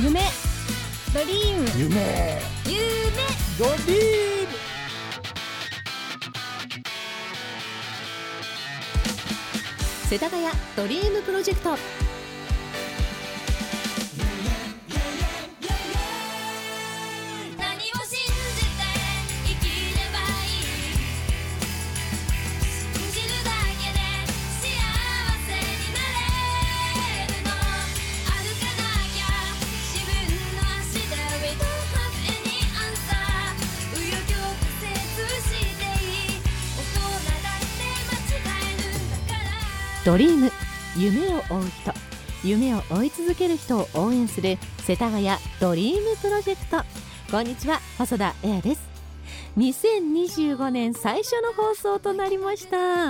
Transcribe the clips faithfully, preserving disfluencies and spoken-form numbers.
夢ドリーム夢夢ドリーム世田谷ドリームプロジェクト。 何を信じて生きればいい、信じるだけで幸せになれるの、歩かなきゃ自分の足で We don't have any answer、 紆余曲折していい、大人だって間違えるんだから。 ドリーム、夢を追う人、夢を追い続ける人を応援する世田谷ドリームプロジェクト。こんにちは、細田彩です。にせんにじゅうごねん最初の放送となりました。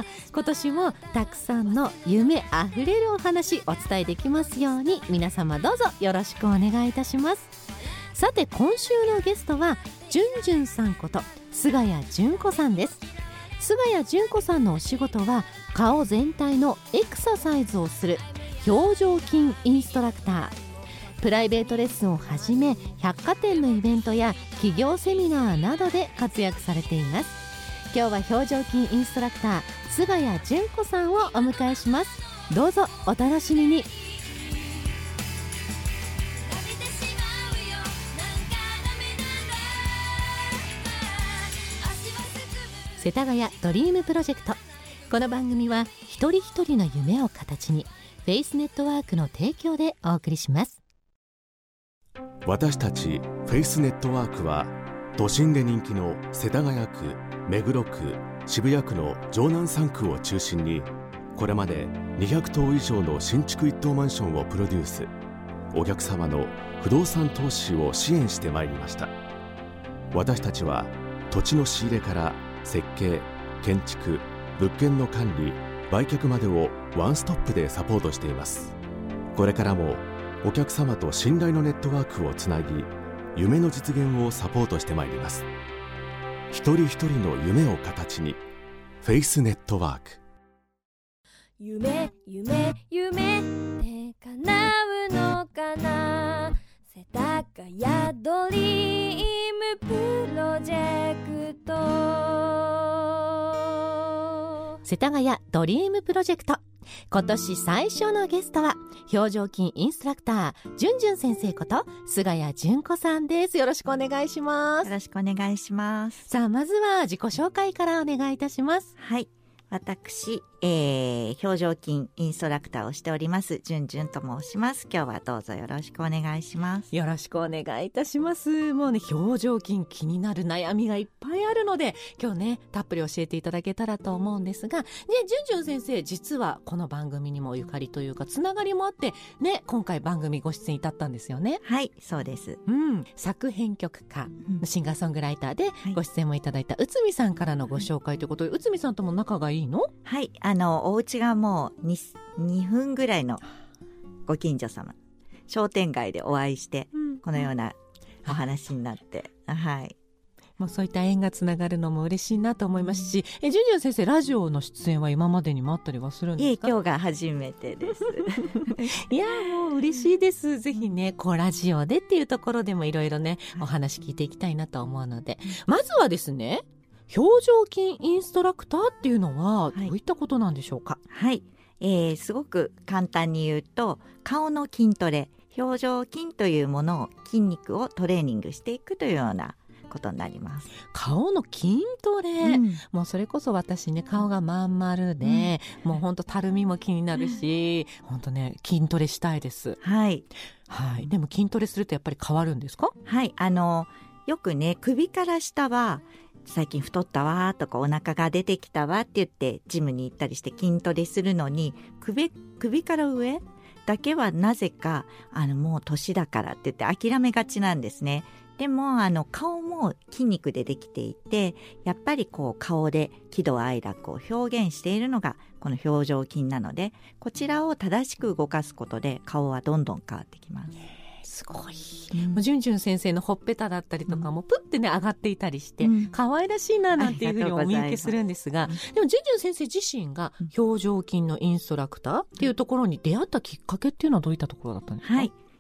今年もたくさんの夢あふれるお話お伝えできますように、皆様どうぞよろしくお願いいたします。さて、今週のゲストはじゅんじゅんさんこと菅谷純子さんです。菅谷純子さんのお仕事は顔全体のエクササイズをする表情筋インストラクター。プライベートレッスンをはじめ百貨店のイベントや企業セミナーなどで活躍されています。今日は表情筋インストラクター菅谷純子さんをお迎えします。どうぞお楽しみに。世田谷ドリームプロジェクト。この番組は一人一人の夢を形にフェイスネットワークの提供でお送りします。 私たちフェイスネットワークは都心で人気の世田谷区、目黒区、渋谷区の城南さん区を中心にこれまでにひゃくとう以上の新築一棟マンションをプロデュース、お客様の不動産投資を支援してまいりました。私たちは土地の仕入れから設計、建築、物件の管理、売却までをワンストップでサポートしています。これからもお客様と信頼のネットワークをつなぎ、夢の実現をサポートしてまいります。一人一人の夢を形にフェイスネットワーク。 夢夢夢って叶うのかな、世田谷ドリームプロジェクト。 世田谷ドリームプロジェクト。今年最初のゲストは表情筋インストラクターじゅんじゅん先生こと菅谷純子さんです。よろしくお願いします。 よろしくお願いします。 さあ、まずは自己紹介からお願いいたします。 はい、私、えー、表情筋インストラクターをしておりますじゅんじゅんと申します。今日はどうぞよろしくお願いします。 よろしくお願いいたします。もうね、表情筋気になる悩みがいっぱいあるので、今日ねたっぷり教えていただけたらと思うんですが、ね、じゅんじゅん先生、実はこの番組にもゆかりというかつながりもあってね、今回番組ご出演至ったんですよね。 はい、そうです。 うん、作編曲家、うん、シンガーソングライターでご出演もいただいた内海さんからのご紹介ということで、はい、内海さんとも仲がいいの？ はい、あのお家がもう 2, にふんぐらいのご近所様、商店街でお会いして、うん、このようなお話になって、うん、はい、 もうそういった縁がつながるのも嬉しいなと思いますし、うん、えじゅんじゅん先生、ラジオの出演は今までにもあったりはするんですか？ いえ、今日が初めてですいや、もう嬉しいです。ぜひね、こうラジオでっていうところでもいろいろね、はい、お話聞いていきたいなと思うので、まずはですね、表情筋インストラクターっていうのはどういったことなんでしょうか？ はい、はい、えー、すごく簡単に言うと、顔の筋トレ、表情筋というものを、筋肉をトレーニングしていくというようなことになります。 顔の筋トレ、うん、もうそれこそ私ね、顔がまん丸で、うん、もうほんとたるみも気になるし、ほんとね、筋トレしたいです。 はい、 はい、でも筋トレするとやっぱり変わるんですか？ はい、あのよくね、首から下は最近太ったわとかお腹が出てきたわって言ってジムに行ったりして筋トレするのに、 首, 首から上だけはなぜかあのもう年だからって言って諦めがちなんですね。でもあの顔も筋肉でできていて、やっぱりこう顔で喜怒哀楽を表現しているのがこの表情筋なので、こちらを正しく動かすことで顔はどんどん変わってきます。 すごい、うん、もうじゅんじゅん先生のほっぺただったりとかもプッてね上がっていたりして、うん、可愛らしいななんていうふうにお見受けするんですが、でもじゅんじゅん先生自身が表情筋のインストラクターっていうところに出会ったきっかけっていうのはどういったところだったんですか？ はい、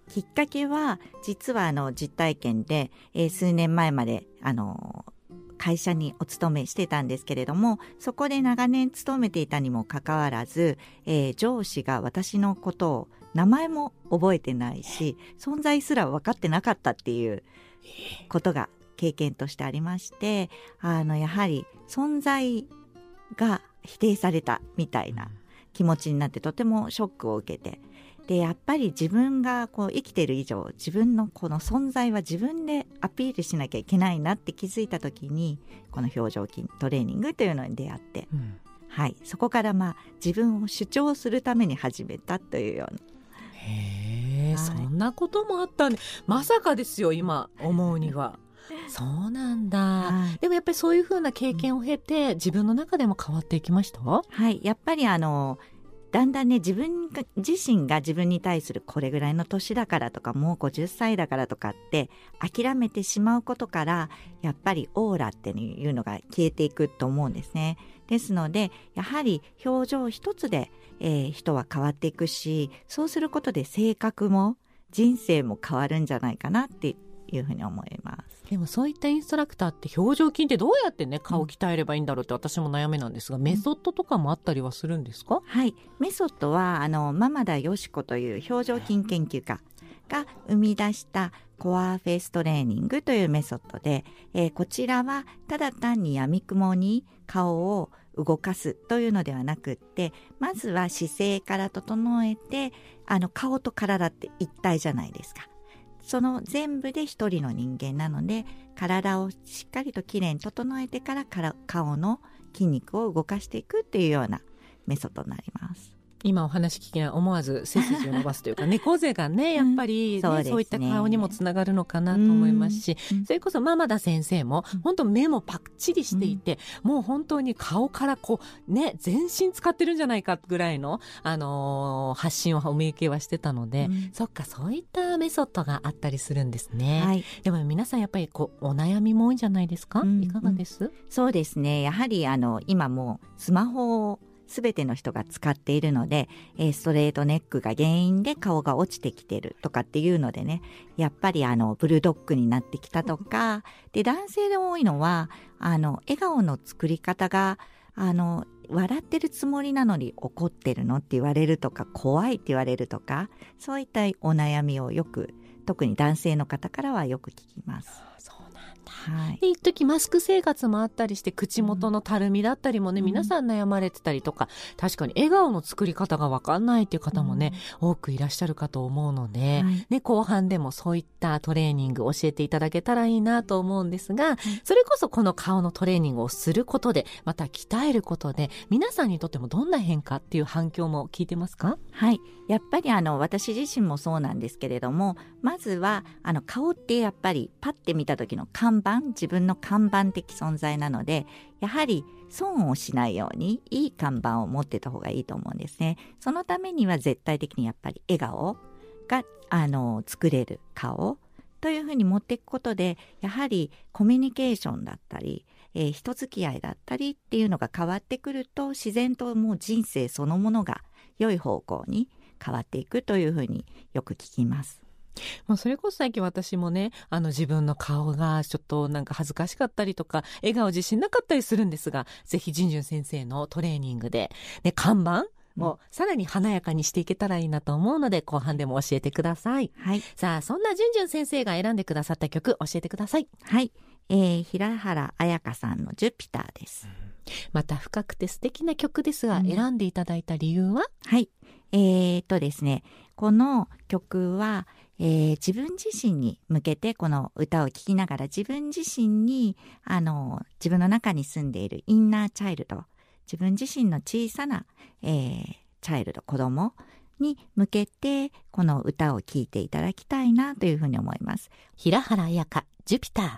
きっかけは実はあの実体験で、えー、数年前まであの会社にお勤めしてたんですけれども、そこで長年勤めていたにもかかわらず、えー、上司が私のことを名前も覚えてないし、存在すら分かってなかったっていうことが経験としてありまして、あのやはり存在が否定されたみたいな気持ちになって、とてもショックを受けて、でやっぱり自分がこう生きている以上、自分のこの存在は自分でアピールしなきゃいけないなって気づいた時に、この表情筋トレーニングというのに出会って、うん、はい、そこからまあ自分を主張するために始めたというような。 へー、はい、そんなこともあったんで、まさかですよ今思うには。そうなんだ、はい、でもやっぱりそういう風な経験を経て、うん、自分の中でも変わっていきました？ はい、やっぱりあのだんだんね、自分が自身が自分に対するこれぐらいの年だからとか、もうごじゅっさいだからとかって諦めてしまうことから、やっぱりオーラっていうのが消えていくと思うんですね。ですのでやはり表情一つで、えー、人は変わっていくし、そうすることで性格も人生も変わるんじゃないかなっていうふうに思います。 でもそういったインストラクターって表情筋ってどうやってね顔を鍛えればいいんだろうって私も悩みなんですが、メソッドとかもあったりはするんですか？ はい、メソッドはあの間田佳子という表情筋研究家が生み出したコアフェイストレーニングというメソッドで、えー、こちらはただ単に闇雲に顔を動かすというのではなくって、まずは姿勢から整えて、あの顔と体って一体じゃないですか。その全部で一人の人間なので、体をしっかりときれいに整えてからから顔の筋肉を動かしていくっていうようなメソッドになります。 今お話聞きながら思わず背筋を伸ばすというか猫背がねやっぱり、ね、うん そうですね、そういった顔にもつながるのかなと思いますし、うん、それこそ間田先生も本当目もパッチリしていて、うん、もう本当に顔からこうね全身使ってるんじゃないかぐらいの、あのー、発信をお見受けはしてたので、うん、そっか、そういったメソッドがあったりするんですね、はい、でも皆さんやっぱりこうお悩みも多いんじゃないですか、うん、いかがです？ そうですね、やはりあの今もうスマホをすべての人が使っているので、えー、ストレートネックが原因で顔が落ちてきてるとかっていうのでね、やっぱりあのブルドッグになってきたとかで、男性で多いのはあの笑顔の作り方があの笑ってるつもりなのに怒ってるのって言われるとか、怖いって言われるとか、そういったお悩みをよく、特に男性の方からはよく聞きます。はい、 で一時マスク生活もあったりして口元のたるみだったりもね、うん、皆さん悩まれてたりとか、確かに笑顔の作り方が分かんないっていう方もね、うん、多くいらっしゃるかと思うので、はい、ね、後半でもそういったトレーニング教えていただけたらいいなと思うんですが、うん、それこそこの顔のトレーニングをすることで、また鍛えることで皆さんにとってもどんな変化っていう反響も聞いてますか？ はい、やっぱりあの私自身もそうなんですけれども、まずはあの顔ってやっぱりパッて見た時の看板、自分の看板的存在なので、やはり損をしないようにいい看板を持ってた方がいいと思うんですね。そのためには絶対的にやっぱり笑顔があの作れる顔というふうに持っていくことで、やはりコミュニケーションだったり、えー、人付き合いだったりっていうのが変わってくると、自然ともう人生そのものが良い方向に変わっていくというふうによく聞きます。 まあ、それこそ最近私もね、あの自分の顔がちょっとなんか恥ずかしかったりとか、笑顔自信なかったりするんですが、ぜひじゅんじゅん先生のトレーニングで、ね、看板をさらに華やかにしていけたらいいなと思うので、後半でも教えてください。はい、さあそんなじゅんじゅん先生が選んでくださった曲教えてください。 はい、えー、平原綾香さんのジュピターです。 また深くて素敵な曲ですが、うん、選んでいただいた理由は？ はい、えー、っとですね、この曲はえー、自分自身に向けてこの歌を聴きながら、自分自身にあの自分の中に住んでいるインナーチャイルド、自分自身の小さな、えー、チャイルド、子供に向けてこの歌を聴いていただきたいなというふうに思います。 平原綾香、ジュピター。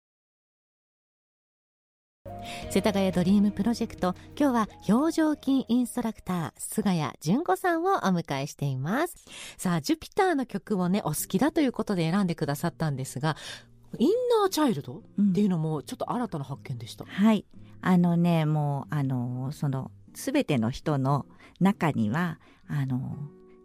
世田谷ドリームプロジェクト、今日は表情筋インストラクター菅谷純子さんをお迎えしています。さあジュピターの曲をねお好きだということで選んでくださったんですが、インナーチャイルドっていうのもちょっと新たな発見でした。 うん、はい、あのね、もうあのその全ての人の中にはあの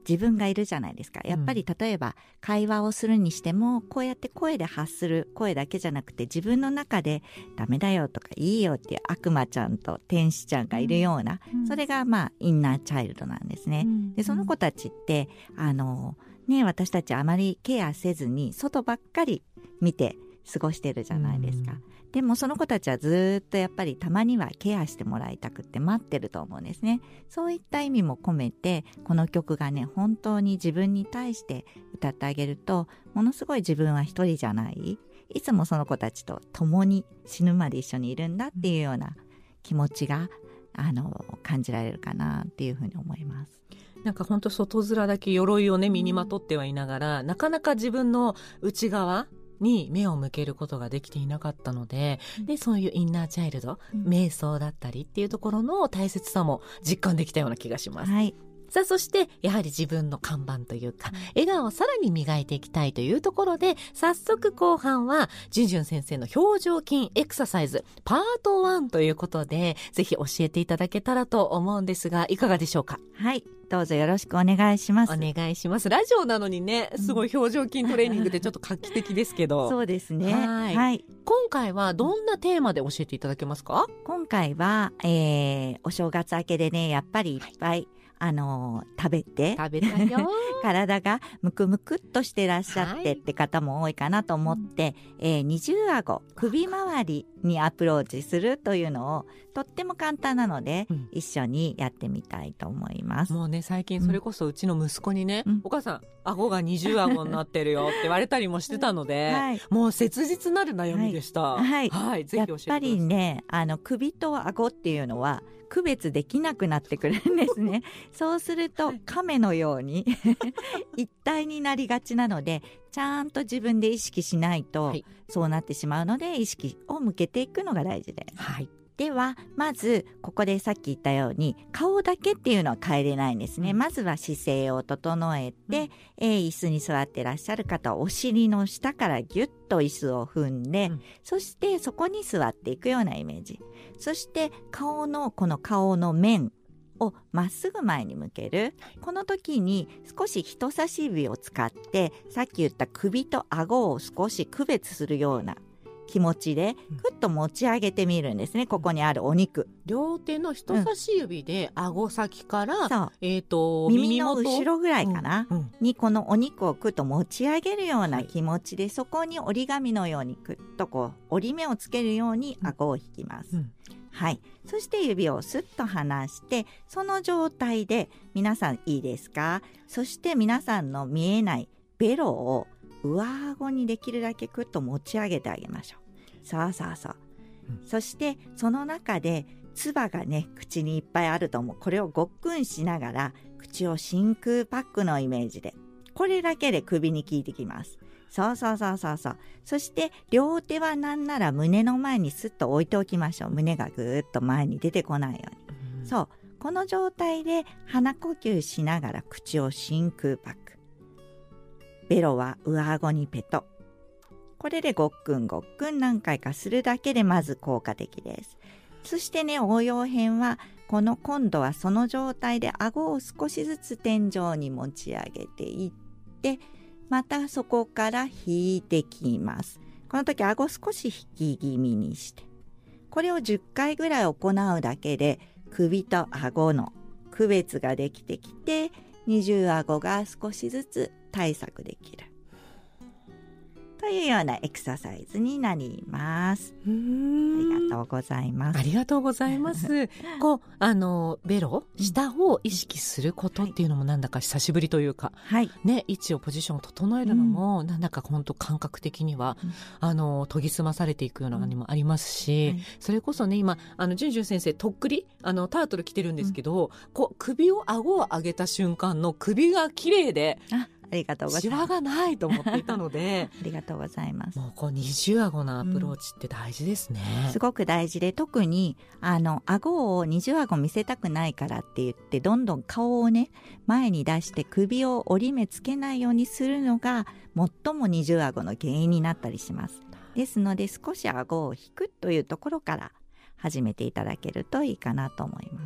自分がいるじゃないですか。やっぱり例えば会話をするにしても、こうやって声で発する声だけじゃなくて、自分の中でダメだよとかいいよっていう悪魔ちゃんと天使ちゃんがいるような、 うん、 それがまあインナーチャイルドなんですね、うん、でその子たちってあのね、私たちあまりケアせずに外ばっかり見て過ごしてるじゃないですか、うん、でもその子たちはずっとやっぱりたまにはケアしてもらいたくって待ってると思うんですね。そういった意味も込めてこの曲がね、本当に自分に対して歌ってあげると、ものすごい自分は一人じゃない、いつもその子たちと共に死ぬまで一緒にいるんだっていうような気持ちがあの感じられるかなっていうふうに思います。 なんか本当外面だけ鎧をね身にまとってはいながら、なかなか自分の内側に目を向けることができていなかったので、でそういうインナーチャイルド、うん、瞑想だったりっていうところの大切さも実感できたような気がします、はい。さあそしてやはり自分の看板というか、うん、笑顔をさらに磨いていきたいというところで、早速後半はじゅんじゅん先生の表情筋エクササイズパートワンということで、ぜひ教えていただけたらと思うんですが、いかがでしょうか。 はい、どうぞよろしくお願いします。 お願いします。ラジオなのにね、すごい表情筋トレーニングってちょっと画期的ですけどそうですね、はい、はい、 今回はどんなテーマで教えていただけますか。 今回は、えー、お正月明けでね、やっぱりいっぱい、はい、あのー、食べて食べたよ体がムクムクっとしてらっしゃってって方も多いかなと思って、はい、えー、二重顎首周りにアプローチするというのをとっても簡単なので、うん、一緒にやってみたいと思います。 もうね、最近それこそうちの息子にね、うん、お母さん顎が二重顎になってるよって言われたりもしてたので、はい、もう切実なる悩みでした、 はいはいはい、ぜひ教えてください。 やっぱりね、あの首と顎っていうのは区別できなくなってくるんですねそうすると亀のように一体になりがちなので、ちゃんと自分で意識しないとそうなってしまうので、意識を向けていくのが大事です、はい。ではまずここでさっき言ったように顔だけっていうのは変えれないんですね、うん、まずは姿勢を整えて、うん、えー、椅子に座ってらっしゃる方はお尻の下からギュッと椅子を踏んで、うん、そしてそこに座っていくようなイメージ。そして顔のこの顔の面をまっすぐ前に向ける。この時に少し人差し指を使ってさっき言った首と顎を少し区別するような気持ちでふっと持ち上げてみるんですね、うん、ここにあるお肉。 両手の人差し指で顎先から、うん、えーと、 耳の後ろぐらいかな、うんうん、にこのお肉をくっと持ち上げるような気持ちで、はい、そこに折り紙のようにくっとこう折り目をつけるように顎を引きます、うん、はい。そして指をスッと離して、その状態で皆さんいいですか。そして皆さんの見えないベロを上顎にできるだけくっと持ち上げてあげましょう。さあさあさあ、うん、そしてその中で唾がね口にいっぱいあると思う。これをごっくんしながら口を真空パックのイメージで、これだけで首に効いてきます。そうそうそうそうそう。そして両手はなんなら胸の前にスッと置いておきましょう。胸がぐーっと前に出てこないように、うん、そうこの状態で鼻呼吸しながら口を真空パック、ベロは上顎にペト。これでごっくんごっくん何回かするだけでまず効果的です。そしてね、応用編はこの今度はその状態で顎を少しずつ天井に持ち上げていって、またそこから引いてきます。この時顎少し引き気味にして、これをじゅっかいぐらい行うだけで首と顎の区別ができてきて、二重顎が少しずつ対策できるというようなエクササイズになります。うーん、ありがとうございます。 ありがとうございますこうあのベロ下を意識することっていうのもなんだか久しぶりというか、はいね、位置をポジションを整えるのも、うん、なんだか本当感覚的には、うん、あの研ぎ澄まされていくような感じもありますし、うんはい、それこそね今あのじゅんじゅん先生とっくりあのタートル着てるんですけど、うん、こう首を顎を上げた瞬間の首が綺麗で、 あありがとうございます。 シワがないと思っていたのでありがとうございます。 もうこう二重顎のアプローチって大事ですね、 うん、すごく大事で、特にあの顎を二重顎見せたくないからって言ってどんどん顔をね前に出して首を折り目つけないようにするのが最も二重顎の原因になったりします。ですので少し顎を引くというところから始めていただけるといいかなと思います。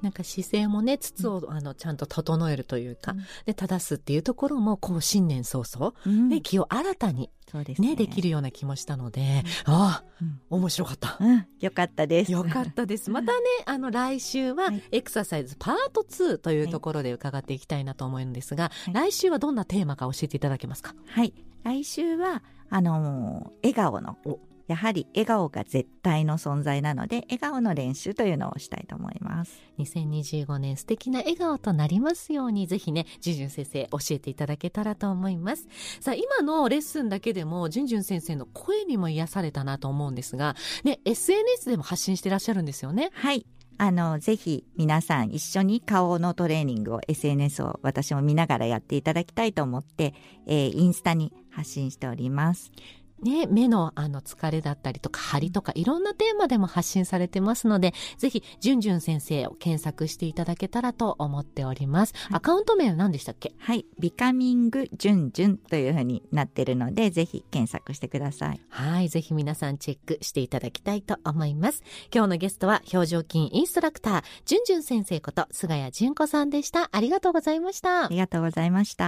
なんか姿勢もね、筒を、うん、あのちゃんと整えるというか、うん、で正すっていうところもこう新年早々、うん、ね、気を新たにそうですね、ね、できるような気もしたので、うん、ああ、うん、面白かった、 うん、よかったですよかったです。またね、あの来週はエクササイズパートツーというところで伺っていきたいなと思うんですが、はい、来週はどんなテーマか教えていただけますか？ はい、来週はあのー、笑顔のやはり笑顔が絶対の存在なので、笑顔の練習というのをしたいと思います。 にせんにじゅうごねん素敵な笑顔となりますように、ぜひね、じゅんじゅん先生教えていただけたらと思います。さあ、今のレッスンだけでもじゅんじゅん先生の声にも癒されたなと思うんですが、ね、エスエヌエス でも発信してらっしゃるんですよね。 はい、あのぜひ皆さん一緒に顔のトレーニングを エスエヌエス を私も見ながらやっていただきたいと思って、えー、インスタに発信しておりますね、目のあの疲れだったりとか張りとかいろんなテーマでも発信されてますので、ぜひじゅんじゅん先生を検索していただけたらと思っております、はい、アカウント名は何でしたっけ？ はい、ビカミングじゅんじゅんというふうになっているので、ぜひ検索してください。 はい、ぜひ皆さんチェックしていただきたいと思います。今日のゲストは表情筋インストラクターじゅんじゅん先生こと菅谷純子さんでした。ありがとうございました。 ありがとうございました。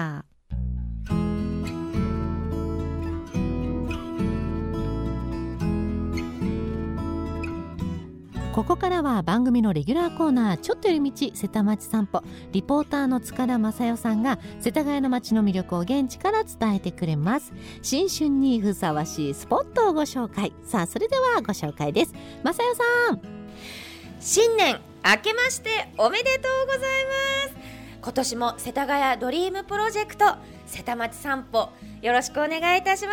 ここからは番組のレギュラーコーナー、ちょっと寄り道瀬田町散歩、リポーターの塚田正代さんが世田谷の街の魅力を現地から伝えてくれます。新春にふさわしいスポットをご紹介。さあ、それではご紹介です。正代さん、 新年明けましておめでとうございます。今年も世田谷ドリームプロジェクト瀬田町散歩、よろしくお願いいたします。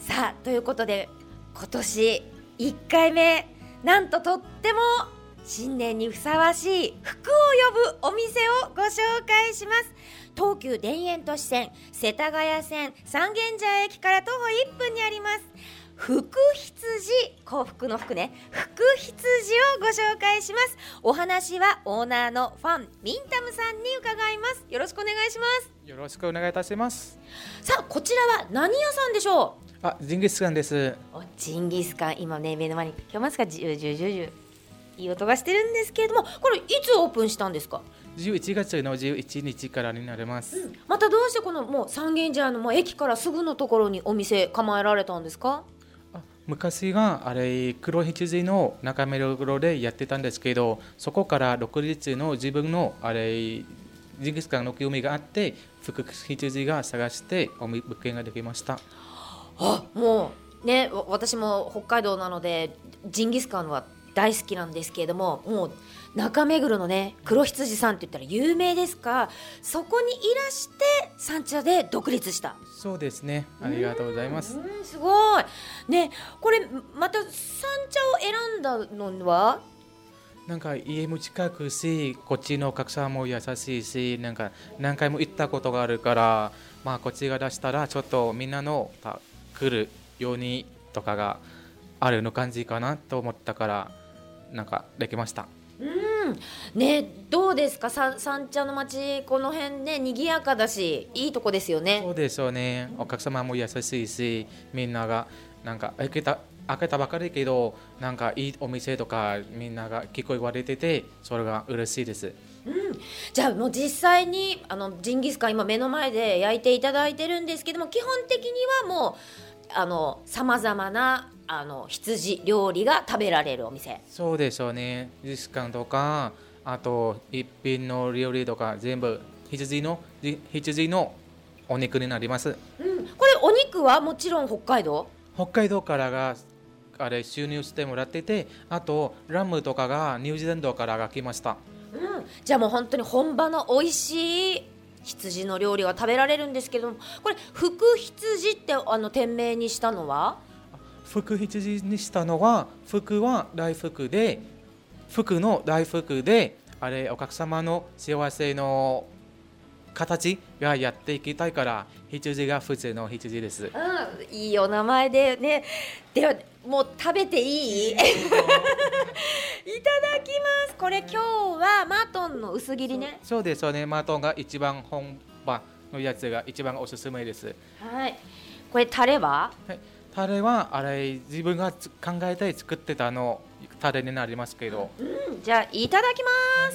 さあ、ということで今年いっかいめ、なんととっても新年にふさわしい福を呼ぶお店をご紹介します。東急田園都市線世田谷線三軒茶屋駅から徒歩いっぷんにあります福羊、幸福の福ね、福羊をご紹介します。お話はオーナーのファンミンタムさんに伺います。よろしくお願いします。 よろしくお願いいたします。 さあ、こちらは何屋さんでしょう？ あ、ジンギスカンです。 お、ジンギスカン、今ね目の前に聞こえますか？ジュジュジュジュいい音がしてるんですけれども、これいつオープンしたんですか？ じゅういちがつのじゅういちにちからになります、うん、 またどうしてこのもう三軒茶屋のもう駅からすぐのところにお店構えられたんですか？ あ、昔があれ黒羊の中目黒でやってたんですけど、そこから独立の自分のあれジンギスカンの興味があって、福羊が探してお物件ができました。 あ、もうね、私も北海道なのでジンギスカンは大好きなんですけれども、もう中目黒のね黒羊さんって言ったら有名ですから、そこにいらして三茶で独立した。 そうですね、ありがとうございます。 うん、すごいね。これまた三茶を選んだのはなんか家も近くし、こっちのお客さんも優しいし、なんか何回も行ったことがあるから、まあこっちが出したらちょっとみんなの来るようにとかがあるの感じかなと思ったから、なんかできました。 うんね、どうですか、さ三茶の街、この辺ね賑やかだしいいとこですよね。 そうですよね、お客様も優しいし、みんながなんか開けた開けたばかりけど、なんかいいお店とかみんなが結構言われてて、それが嬉しいです。 うん、じゃあもう実際にあのジンギスカン今目の前で焼いていただいてるんですけども、基本的にはもうあの様々なあの羊料理が食べられるお店。 そうでしょうね、ジンギスカンとか、あと一品の料理とか全部羊の羊のお肉になります。 うん、これお肉はもちろん北海道北海道からがあれ収入してもらってて、あとラムとかがニュージーランドからが来ました。 うん、じゃあもう本当に本場の美味しい羊の料理が食べられるんですけども、これ福羊ってあの店名にしたのは？ 福羊にしたのは、福は大福で、福の大福で、あれお客様の幸せの形がやっていきたいから、羊が普通の羊です。 うん、いいお名前でね。ではもう食べていい？いただきます。これ今日はマトンの薄切りね。 そうですよね、マトンが一番本場のやつが一番おすすめです。 はい。これタレは？ はい、タレはあれ自分が考えて作ってたのタレになりますけど、 うん、じゃあいただきます。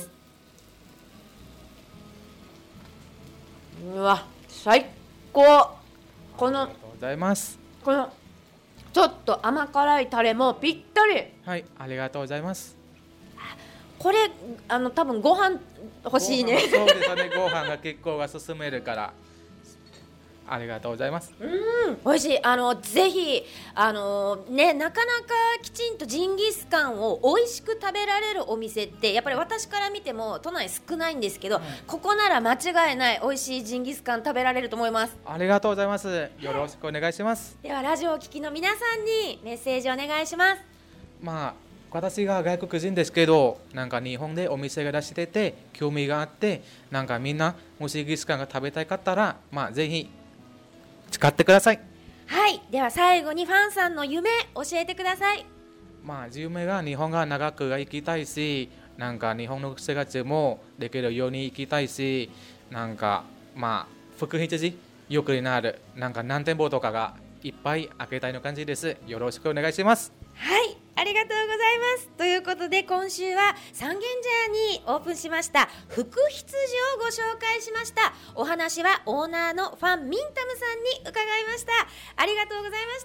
うわ最高。このありがとうございます。 このちょっと甘辛いタレもぴったり。 はい、ありがとうございます。 これあの多分ご飯欲しいね。 そうですね、ご飯が結構が進めるからありがとうございます。 うん、美味しい。あのぜひあのね、なかなかきちんとジンギスカンを美味しく食べられるお店ってやっぱり私から見ても都内少ないんですけど、うん、ここなら間違いない美味しいジンギスカン食べられると思います。 ありがとうございます。よろしくお願いします。 ではラジオを聞きの皆さんにメッセージお願いします。 まあ私が外国人ですけど、なんか日本でお店が出してて興味があって、なんかみんなもしジンギスカンが食べたいかったら、まあぜひ使ってください。 はい、では最後にファンさんの夢教えてください。 まあ夢が日本が長く行きたいし、なんか日本の生活もできるように行きたいし、なんかまあ副羊よくなる、なんか何店舗とかがいっぱい開けたいの感じです。よろしくお願いします。 はい、ありがとうございます。ということで今週は三軒茶屋にオープンしました福羊をご紹介しました。お話はオーナーのファンミンタムさんに伺いました。ありがとうございました。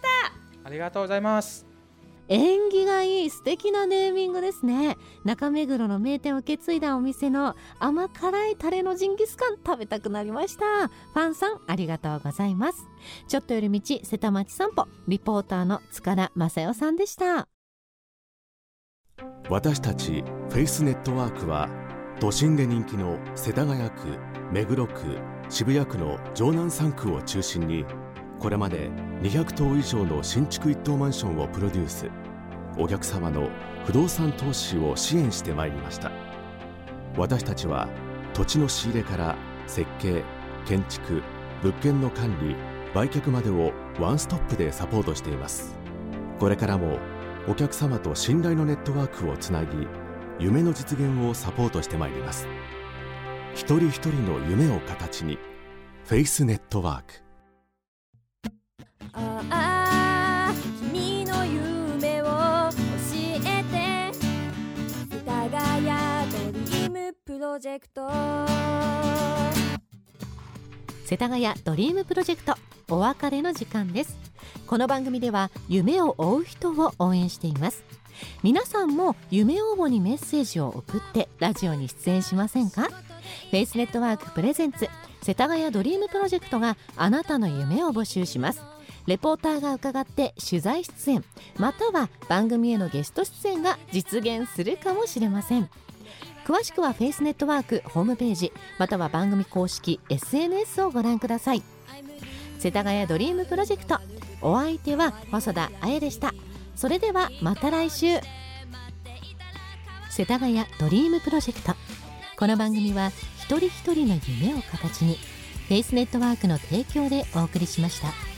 ありがとうございます。 縁起がいい素敵なネーミングですね。中目黒の名店を受け継いだお店の甘辛いタレのジンギスカン食べたくなりました。ファンさんありがとうございます。ちょっと寄り道瀬田町散歩、リポーターの塚田正代さんでした。 私たちフェイスネットワークは都心で人気の世田谷区、目黒区、渋谷区の城南さん区を中心にこれまでにひゃくとう以上の新築一棟マンションをプロデュース、お客様の不動産投資を支援してまいりました。私たちは土地の仕入れから設計、建築、物件の管理、売却までをワンストップでサポートしています。これからもお客様と信頼のネットワークをつなぎ、夢の実現をサポートしてまいります。一人一人の夢を形に、フェイスネットワーク。 ああ君の夢を教えて、世田谷ドリームプロジェクト。 世田谷ドリームプロジェクト、お別れの時間です。この番組では夢を追う人を応援しています。皆さんも夢応募にメッセージを送ってラジオに出演しませんか？フェイスネットワークプレゼンツ世田谷ドリームプロジェクトがあなたの夢を募集します。レポーターが伺って取材出演、または番組へのゲスト出演が実現するかもしれません。詳しくはフェイスネットワークホームページ、または番組公式 エスエヌエス をご覧ください。世田谷ドリームプロジェクト、お相手は細田彩でした。それではまた来週。世田谷ドリームプロジェクト、この番組は一人一人の夢を形に、フェイスネットワークの提供でお送りしました。